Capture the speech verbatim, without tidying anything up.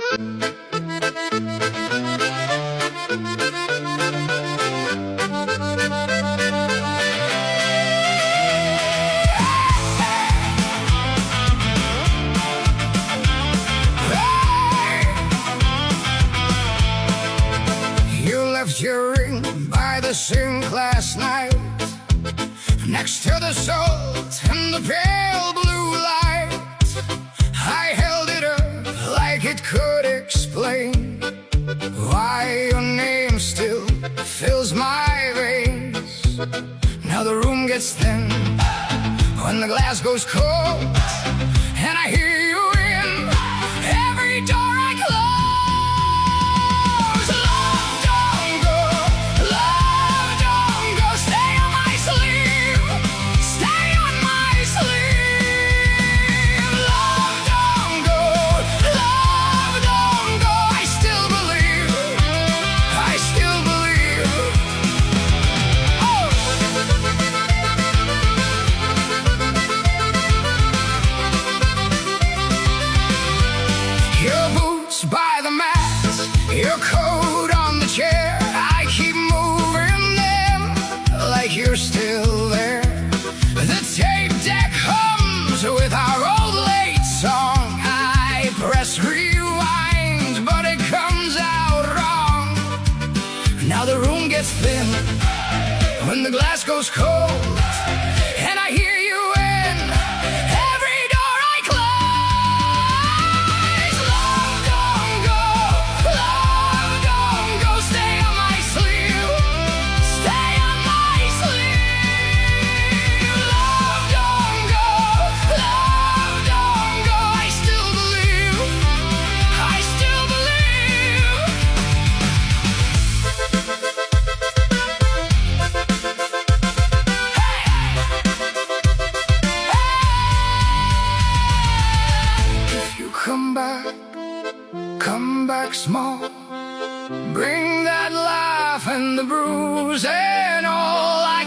Your ring by the sink last night, next to the salt and the pale blue light. I held it up like it could explain why your name still fills my veins. Now the room gets thin when the glass goes cold, and I hear you in every door I close. By the mat, your coat on the chair, I keep moving them like you're still there. The tape deck hums with our old late song. I press rewind, but it comes out wrong. Now the room gets thin when the glass goes cold, and I hear you in every door I close. Come back, come back small. Bring that laugh and the bruise and all.